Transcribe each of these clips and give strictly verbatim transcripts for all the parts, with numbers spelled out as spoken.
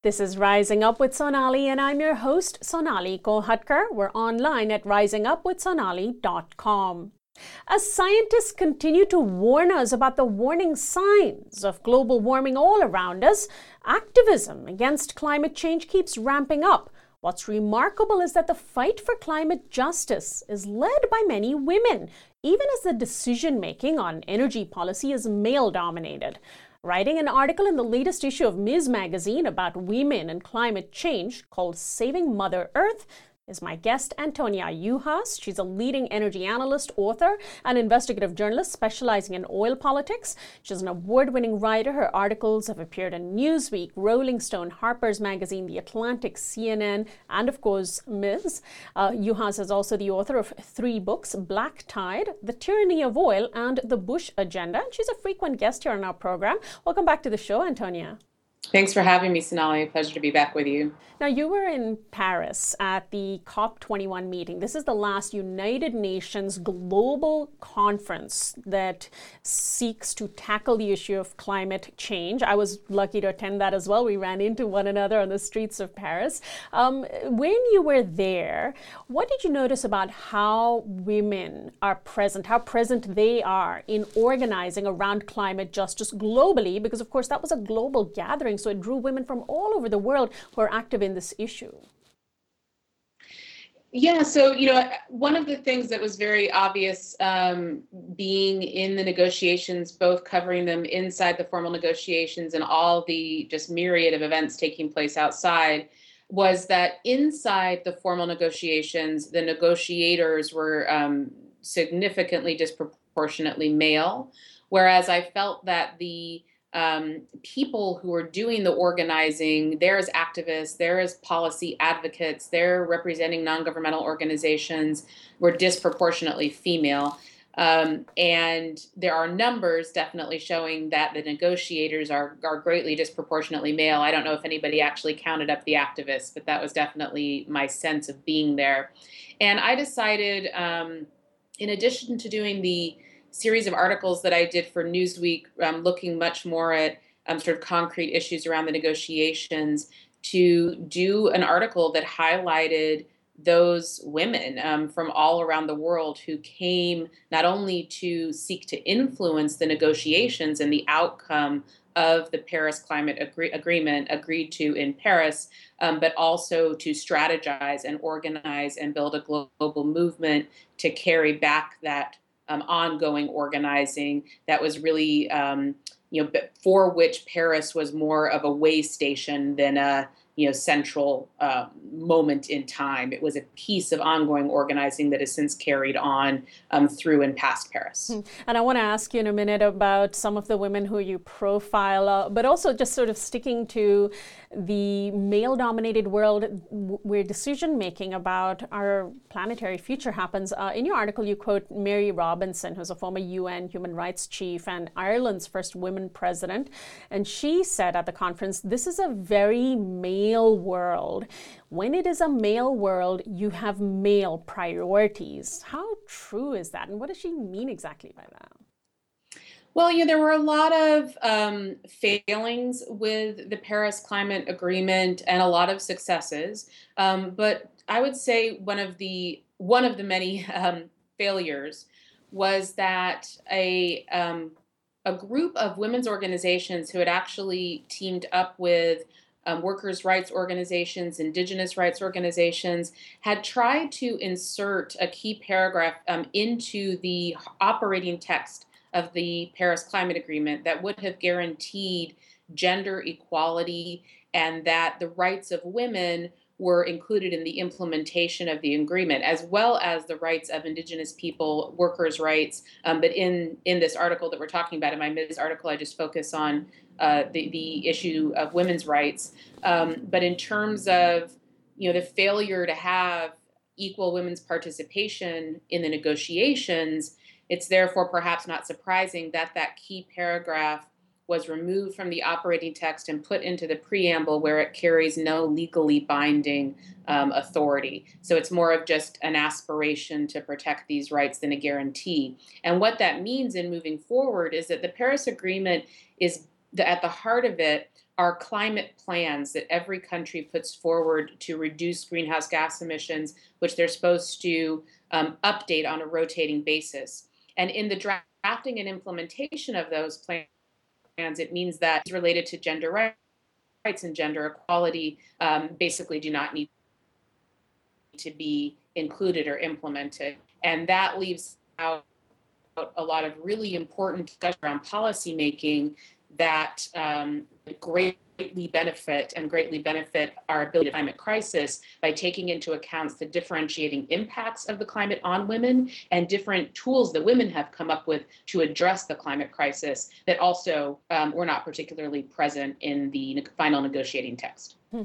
This is Rising Up with Sonali, and I'm your host, Sonali Kolhatkar. We're online at rising up with sonali dot com. As scientists continue to warn us about the warning signs of global warming all around us, activism against climate change keeps ramping up. What's remarkable is that the fight for climate justice is led by many women, even as the decision-making on energy policy is male-dominated. Writing an article in the latest issue of Ms. Magazine about women and climate change called Saving Mother Earth is my guest, Antonia Yuhas. She's a leading energy analyst, author, and investigative journalist specializing in oil politics. She's an award-winning writer. Her articles have appeared in Newsweek, Rolling Stone, Harper's Magazine, The Atlantic, C N N, and of course, Miz Uh, Yuhas is also the author of three books, Black Tide, The Tyranny of Oil, and The Bush Agenda. And she's a frequent guest here on our program. Welcome back to the show, Antonia. Thanks for having me, Sonali. Pleasure to be back with you. Now, you were in Paris at the COP twenty-one meeting. This is the last United Nations global conference that seeks to tackle the issue of climate change. I was lucky to attend that as well. We ran into one another on the streets of Paris. Um, when you were there, what did you notice about how women are present, how present they are in organizing around climate justice globally? Because, of course, that was a global gathering. So it drew women from all over the world who are active in this issue. Yeah, so, you know, one of the things that was very obvious um, being in the negotiations, both covering them inside the formal negotiations and all the just myriad of events taking place outside, was that inside the formal negotiations, the negotiators were um, significantly disproportionately male, whereas I felt that the Um, people who are doing the organizing, there as activists, there as policy advocates, they're representing non-governmental organizations, were disproportionately female. Um, and there are numbers definitely showing that the negotiators are, are greatly disproportionately male. I don't know if anybody actually counted up the activists, but that was definitely my sense of being there. And I decided, um, in addition to doing the series of articles that I did for Newsweek, um, looking much more at um, sort of concrete issues around the negotiations, to do an article that highlighted those women um, from all around the world who came not only to seek to influence the negotiations and the outcome of the Paris Climate agree- Agreement agreed to in Paris, um, but also to strategize and organize and build a global movement to carry back that Um, ongoing organizing that was really, um, you know, for which Paris was more of a way station than a, you know, central uh, moment in time. It was a piece of ongoing organizing that has since carried on um, through and past Paris. And I want to ask you in a minute about some of the women who you profile, uh, but also just sort of sticking to the male-dominated world where decision-making about our planetary future happens. Uh, in your article, you quote Mary Robinson, who's a former U N human rights chief and Ireland's first woman president. And she said at the conference, this is a very male world. When it is a male world, you have male priorities. How true is that? And what does she mean exactly by that? Well, you know, there were a lot of um, failings with the Paris Climate Agreement and a lot of successes. Um, but I would say one of the one of the many um, failures was that a um, a group of women's organizations who had actually teamed up with um, workers' rights organizations, indigenous rights organizations, had tried to insert a key paragraph um, into the operating text of the Paris Climate Agreement that would have guaranteed gender equality and that the rights of women were included in the implementation of the agreement, as well as the rights of indigenous people, workers' rights. Um, but in, in this article that we're talking about, in my Miz article, I just focus on uh, the, the issue of women's rights. Um, but in terms of, you know, the failure to have equal women's participation in the negotiations, it's therefore perhaps not surprising that that key paragraph was removed from the operating text and put into the preamble where it carries no legally binding um, authority. So it's more of just an aspiration to protect these rights than a guarantee. And what that means in moving forward is that the Paris Agreement is, the, at the heart of it, are climate plans that every country puts forward to reduce greenhouse gas emissions, which they're supposed to um, update on a rotating basis. And in the drafting and implementation of those plans, it means that it's related to gender rights and gender equality um, basically do not need to be included or implemented. And that leaves out a lot of really important discussion around policymaking that um, greatly benefit and greatly benefit our ability to climate crisis by taking into account the differentiating impacts of the climate on women and different tools that women have come up with to address the climate crisis that also um, were not particularly present in the final negotiating text. Hmm.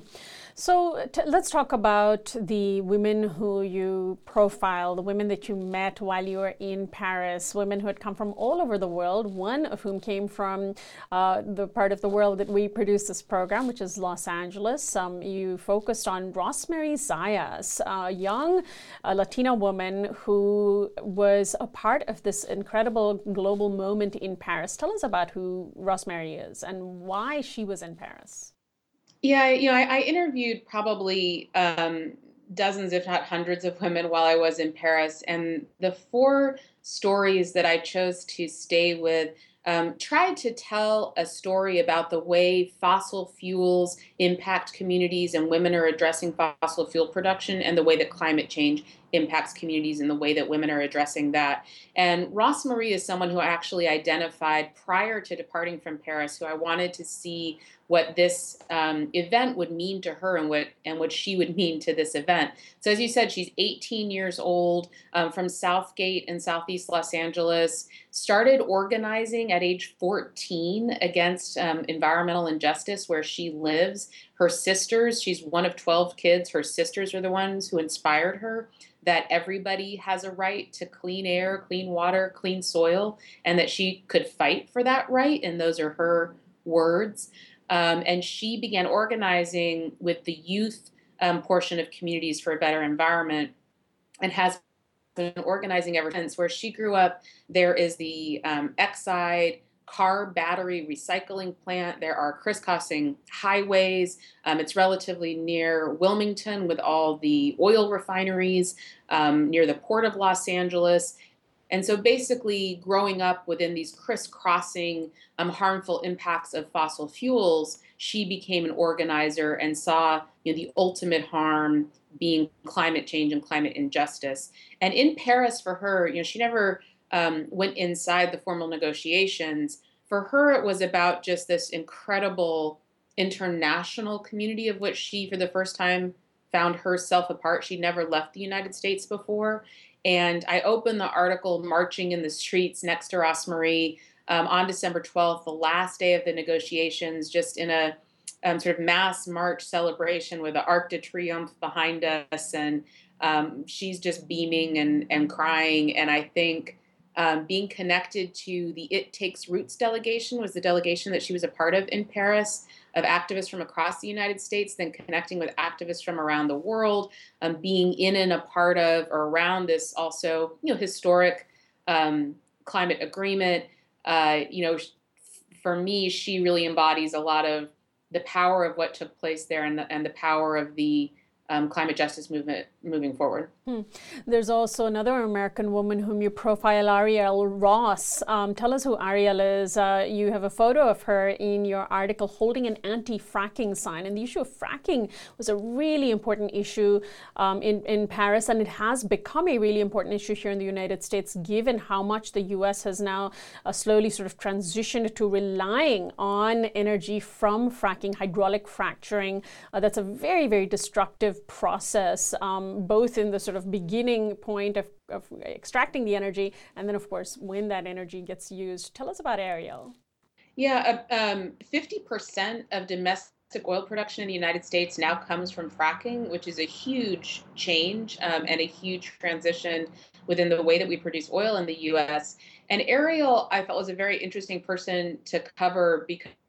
So t- let's talk about the women who you profiled, the women that you met while you were in Paris, women who had come from all over the world, one of whom came from uh, the part of the world that we produce this program, which is Los Angeles. Um, you focused on Rosemary Zayas, a young uh, Latina woman who was a part of this incredible global moment in Paris. Tell us about who Rosemary is and why she was in Paris. Yeah, you know, I, I interviewed probably um, dozens, if not hundreds, of women while I was in Paris, and the four stories that I chose to stay with um, tried to tell a story about the way fossil fuels impact communities and women are addressing fossil fuel production, and the way that climate change impacts communities and the way that women are addressing that. And Rosemary is someone who I actually identified prior to departing from Paris, who I wanted to see what this um, event would mean to her and what and what she would mean to this event. So as you said, she's eighteen years old, um, from Southgate in Southeast Los Angeles, started organizing at age fourteen against um, environmental injustice where she lives. Her sisters, she's one of twelve kids, her sisters are the ones who inspired her that everybody has a right to clean air, clean water, clean soil, and that she could fight for that right. And those are her words. Um, and she began organizing with the youth um, portion of Communities for a Better Environment and has been organizing ever since. Where she grew up, there is the um, Exide car battery recycling plant. There are crisscrossing highways. Um, it's relatively near Wilmington with all the oil refineries, um, near the Port of Los Angeles. And so basically growing up within these crisscrossing um, harmful impacts of fossil fuels, she became an organizer and saw, you know, the ultimate harm being climate change and climate injustice. And in Paris for her, you know, she never um, went inside the formal negotiations. For her, it was about just this incredible international community of which she, for the first time, found herself a part. She'd never left the United States before. And I opened the article marching in the streets next to Rosemary um, on December twelfth, the last day of the negotiations, just in a um, sort of mass march celebration with the Arc de Triomphe behind us. And um, she's just beaming and, and crying. And I think um, being connected to the It Takes Roots delegation was the delegation that she was a part of in Paris, of activists from across the United States, then connecting with activists from around the world, um, being in and a part of or around this also, you know, historic um, climate agreement. Uh, you know, for me, she really embodies a lot of the power of what took place there and the, and the power of the Um, climate justice movement moving forward. Hmm. There's also another American woman whom you profile, Ariel Ross. Um, tell us who Ariel is. Uh, you have a photo of her in your article holding an anti-fracking sign. And the issue of fracking was a really important issue um, in, in Paris, and it has become a really important issue here in the United States, given how much the U S has now uh, slowly sort of transitioned to relying on energy from fracking, hydraulic fracturing. Uh, that's a very, very destructive process, um, both in the sort of beginning point of, of extracting the energy, and then of course when that energy gets used. Tell us about Ariel. Yeah, uh, um, fifty percent of domestic oil production in the United States now comes from fracking, which is a huge change um, and a huge transition within the way that we produce oil in the U S. And Ariel, I felt, was a very interesting person to cover because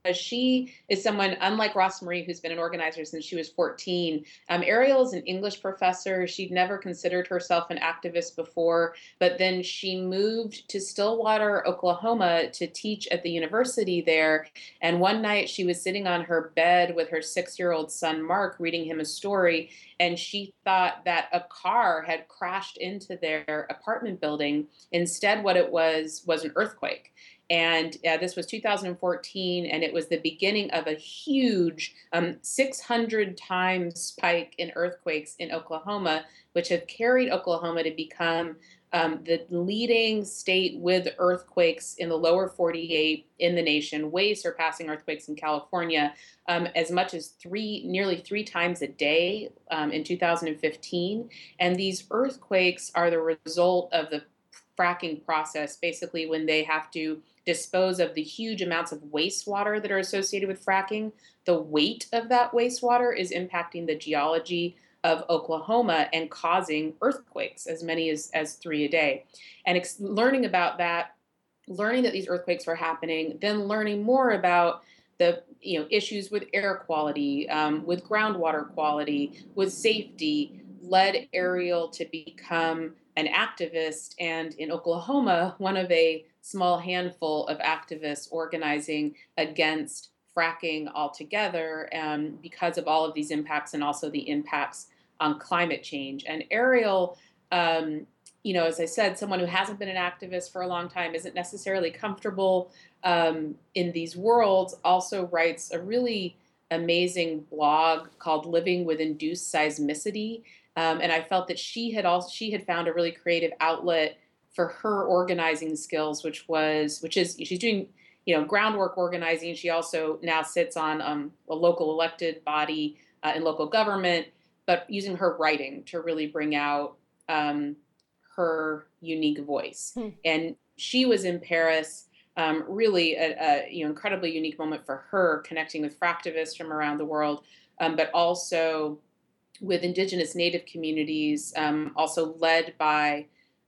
she is someone, unlike Ross Marie, who's been an organizer since she was fourteen. Um, Ariel is an English professor. She'd never considered herself an activist before, but then she moved to Stillwater, Oklahoma to teach at the university there. And one night she was sitting on her bed with her six-year-old son, Mark, reading him a story, and she thought that a car had crashed into their apartment building. Instead, what it was was an earthquake. And uh, this was two thousand fourteen, and it was the beginning of a huge um, six hundred times spike in earthquakes in Oklahoma, which have carried Oklahoma to become um, the leading state with earthquakes in the lower forty-eight in the nation, way surpassing earthquakes in California, um, as much as three, nearly three times a day um, in two thousand fifteen. And these earthquakes are the result of the fracking process, basically when they have to dispose of the huge amounts of wastewater that are associated with fracking. The weight of that wastewater is impacting the geology of Oklahoma and causing earthquakes, as many as, as three a day. And ex- learning about that, learning that these earthquakes were happening, then learning more about the you know issues with air quality, um, with groundwater quality, with safety, led Ariel to become an activist, and in Oklahoma, one of a small handful of activists organizing against fracking altogether, um, because of all of these impacts and also the impacts on climate change. And Ariel, um, you know, as I said, someone who hasn't been an activist for a long time, isn't necessarily comfortable um, in these worlds, also writes a really amazing blog called Living with Induced Seismicity. Um, and I felt that she had also she had found a really creative outlet for her organizing skills, which was which is she's doing you know groundwork organizing. She also now sits on um, a local elected body uh, in local government, but using her writing to really bring out um, her unique voice. Hmm. And she was in Paris. Um, really, a, a you know incredibly unique moment for her, connecting with fractivists from around the world, um, but also with indigenous native communities, um, also led by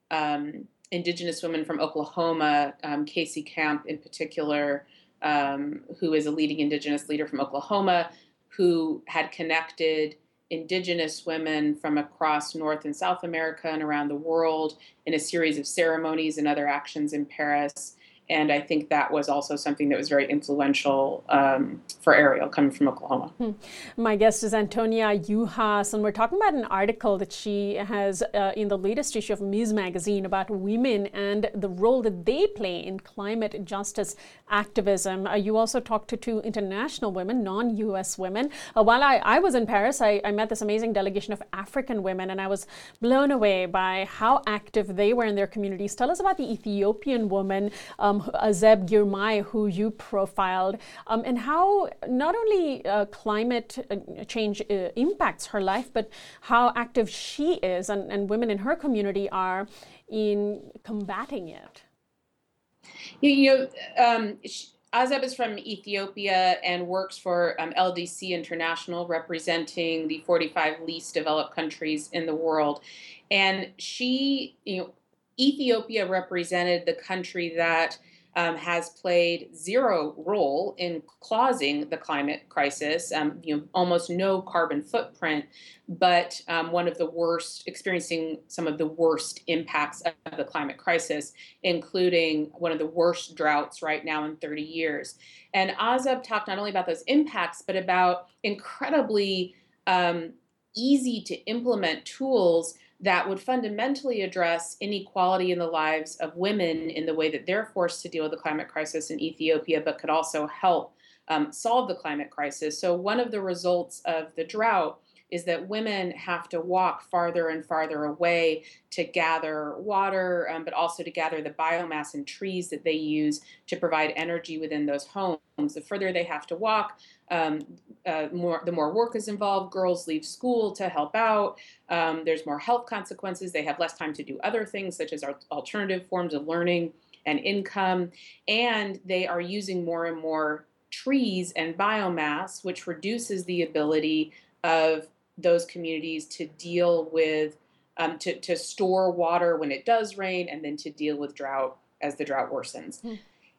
um, indigenous women from Oklahoma, um, Casey Camp in particular, um, who is a leading indigenous leader from Oklahoma, who had connected indigenous women from across North and South America and around the world in a series of ceremonies and other actions in Paris. And I think that was also something that was very influential um, for Ariel, coming from Oklahoma. Hmm. My guest is Antonia Yuhas, and we're talking about an article that she has uh, in the latest issue of Ms. Magazine about women and the role that they play in climate justice activism. Uh, you also talked to two international women, non-U S women. Uh, while I, I was in Paris, I, I met this amazing delegation of African women, and I was blown away by how active they were in their communities. Tell us about the Ethiopian woman, um, Azeb Girmay, who you profiled, um, and how not only uh, climate change uh, impacts her life, but how active she is and, and women in her community are in combating it. You, you know, um, Azeb is from Ethiopia and works for um, L D C International, representing the forty-five least developed countries in the world. And she, you know, Ethiopia represented the country that um, has played zero role in causing the climate crisis, um, you know, almost no carbon footprint, but um, one of the worst, experiencing some of the worst impacts of the climate crisis, including one of the worst droughts right now in thirty years. And Azeb talked not only about those impacts, but about incredibly um, easy to implement tools that would fundamentally address inequality in the lives of women in the way that they're forced to deal with the climate crisis in Ethiopia, but could also help um, solve the climate crisis. So one of the results of the drought is that women have to walk farther and farther away to gather water, um, but also to gather the biomass in trees that they use to provide energy within those homes. The further they have to walk, um, uh, more the more work is involved. Girls leave school to help out. Um, there's more health consequences. They have less time to do other things, such as alternative forms of learning and income. And they are using more and more trees and biomass, which reduces the ability of those communities to deal with, um, to, to store water when it does rain, and then to deal with drought as the drought worsens. Mm.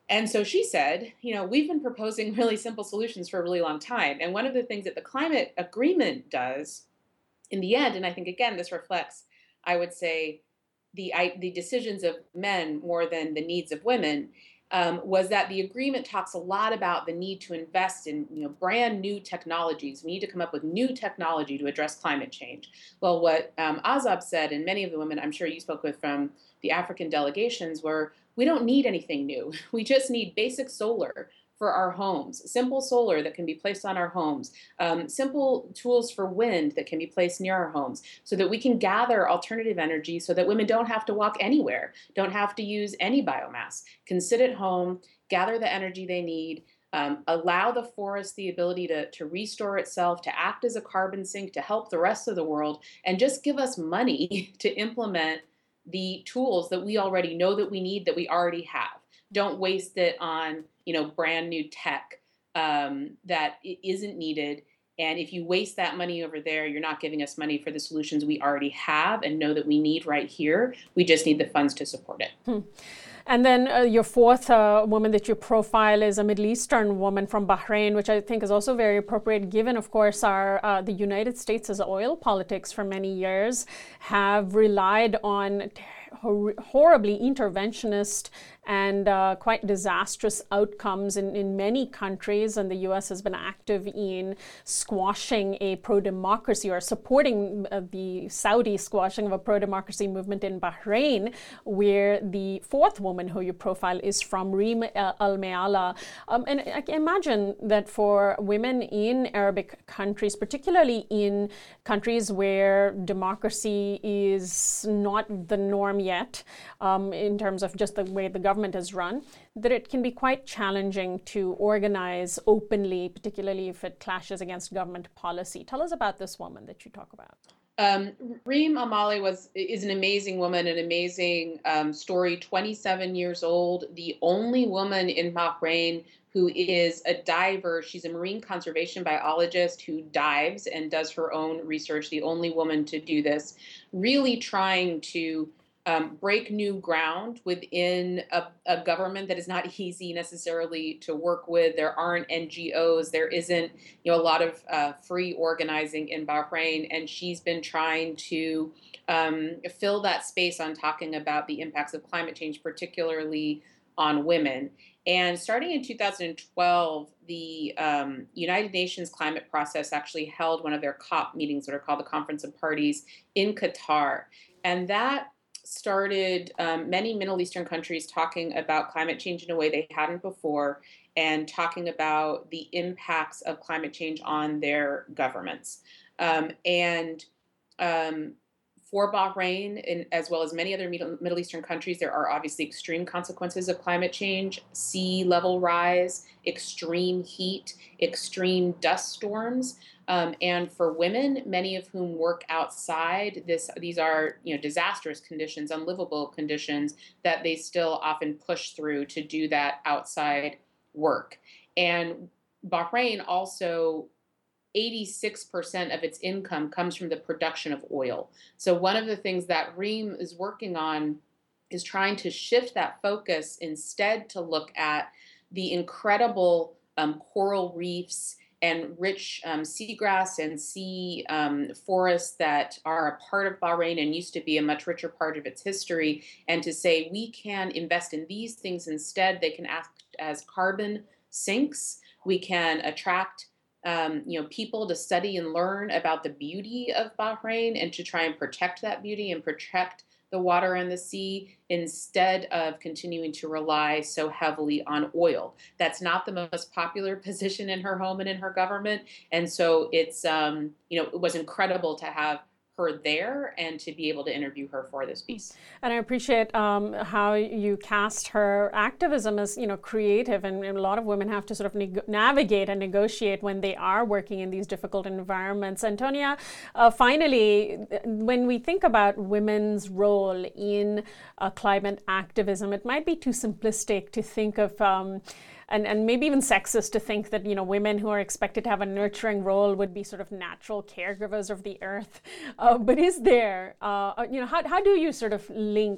And so she said, you know, we've been proposing really simple solutions for a really long time. And one of the things that the climate agreement does in the end, and I think, again, this reflects, I would say, the, I, the decisions of men more than the needs of women, um, was that the agreement talks a lot about the need to invest in, you know, brand new technologies. We need to come up with new technology to address climate change. Well, what um, Azab said, and many of the women I'm sure you spoke with from the African delegations, were we don't need anything new. We just need basic solar for our homes, simple solar that can be placed on our homes, um, simple tools for wind that can be placed near our homes, so that we can gather alternative energy so that women don't have to walk anywhere, don't have to use any biomass, can sit at home, gather the energy they need, um, allow the forest the ability to, to restore itself, to act as a carbon sink, to help the rest of the world, and just give us money to implement the tools that we already know that we need, that we already have. Don't waste it on, you know, brand new tech um, that isn't needed. And if you waste that money over there, you're not giving us money for the solutions we already have and know that we need right here. We just need the funds to support it. Hmm. And then uh, your fourth uh, woman that you profile is a Middle Eastern woman from Bahrain, which I think is also very appropriate given, of course, our uh, the United States' oil politics for many years have relied on hor- horribly interventionist and uh, quite disastrous outcomes in, in many countries. And the U S has been active in squashing a pro-democracy or supporting uh, the Saudi squashing of a pro-democracy movement in Bahrain, where the fourth woman who you profile is from Reem Al Mayala. Um, and I can imagine that for women in Arabic countries, particularly in countries where democracy is not the norm yet, um, in terms of just the way the government government is run, that it can be quite challenging to organize openly, particularly if it clashes against government policy. Tell us about this woman that you talk about. Um, Reem Al Mayala was is an amazing woman, an amazing um, story. twenty-seven years old, the only woman in Bahrain who is a diver. She's a marine conservation biologist who dives and does her own research. The only woman to do this, really trying to Um, break new ground within a, a government that is not easy necessarily to work with. There aren't N G Os. There isn't, you know, a lot of uh, free organizing in Bahrain, and she's been trying to um, fill that space on talking about the impacts of climate change, particularly on women. And starting in two thousand twelve, the um, United Nations climate process actually held one of their COP meetings, that are called the Conference of Parties, in Qatar, and that started um, many Middle Eastern countries talking about climate change in a way they hadn't before, and talking about the impacts of climate change on their governments. Um, and um, for Bahrain, and as well as many other Middle Eastern countries, there are obviously extreme consequences of climate change: sea level rise, extreme heat, extreme dust storms. Um, and for women, many of whom work outside, this these are, you know, disastrous conditions, unlivable conditions that they still often push through to do that outside work. And Bahrain also, eighty-six percent of its income comes from the production of oil. So one of the things that Reem is working on is trying to shift that focus, instead to look at the incredible um, coral reefs and rich um, seagrass and sea um, forests that are a part of Bahrain and used to be a much richer part of its history, and to say we can invest in these things instead. They can act as carbon sinks. We can attract um, you know, people to study and learn about the beauty of Bahrain, and to try and protect that beauty and protect the water and the sea, instead of continuing to rely so heavily on oil. That's not the most popular position in her home and in her government. And so it's, um, you know, it was incredible to have her there and to be able to interview her for this piece. And I appreciate um, how you cast her activism as, you know, creative, and, and a lot of women have to sort of neg- navigate and negotiate when they are working in these difficult environments. Antonia, uh, finally, when we think about women's role in uh, climate activism, it might be too simplistic to think of um, And, and maybe even sexist to think that, you know, women who are expected to have a nurturing role would be sort of natural caregivers of the earth. Uh, but is there, uh, you know, how, how do you sort of link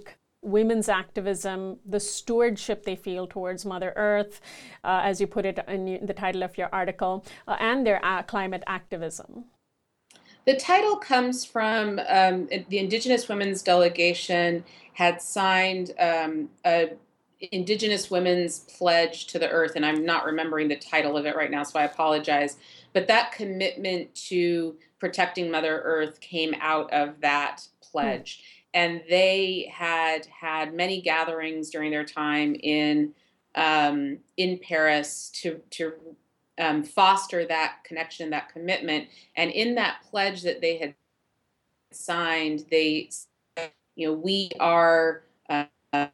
women's activism, the stewardship they feel towards Mother Earth, uh, as you put it in the title of your article, uh, and their uh, climate activism? The title comes from um, the Indigenous Women's Delegation had signed um, a Indigenous Women's Pledge to the Earth, and I'm not remembering the title of it right now, so I apologize. But that commitment to protecting Mother Earth came out of that pledge. Mm. And they had had many gatherings during their time in um, in Paris to to um, foster that connection, that commitment. And in that pledge that they had signed, they, you know, we are uh,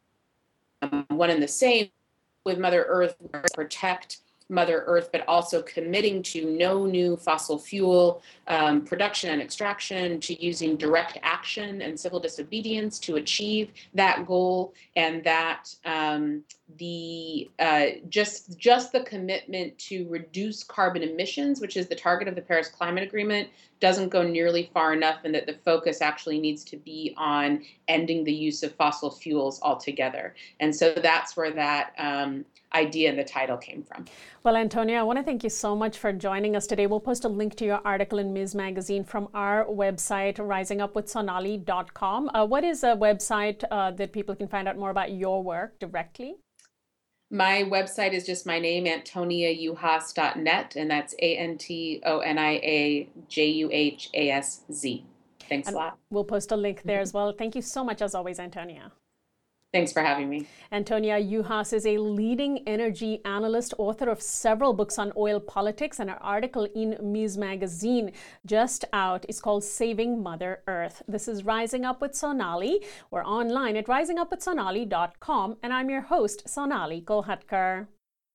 one and the same with Mother Earth, protect Mother Earth, but also committing to no new fossil fuel um, production and extraction, to using direct action and civil disobedience to achieve that goal, and that um, the uh, just just the commitment to reduce carbon emissions, which is the target of the Paris Climate Agreement, doesn't go nearly far enough, and that the focus actually needs to be on ending the use of fossil fuels altogether. And so that's where that um, idea in the title came from. Well, Antonia, I want to thank you so much for joining us today. We'll post a link to your article in Ms Magazine from our website, rising up with sonali dot com. Uh, what is a website uh, that people can find out more about your work directly? My website is just my name, antonia juhas dot net, and that's A N T O N I A J U H A S Z. Thanks and a lot. We'll post a link there as well. Thank you so much, as always, Antonia. Thanks for having me. Antonia Juhas is a leading energy analyst, author of several books on oil politics, and her article in Ms Magazine just out is called Saving Mother Earth. This is Rising Up with Sonali. We're online at rising up with sonali dot com, and I'm your host, Sonali Kolhatkar.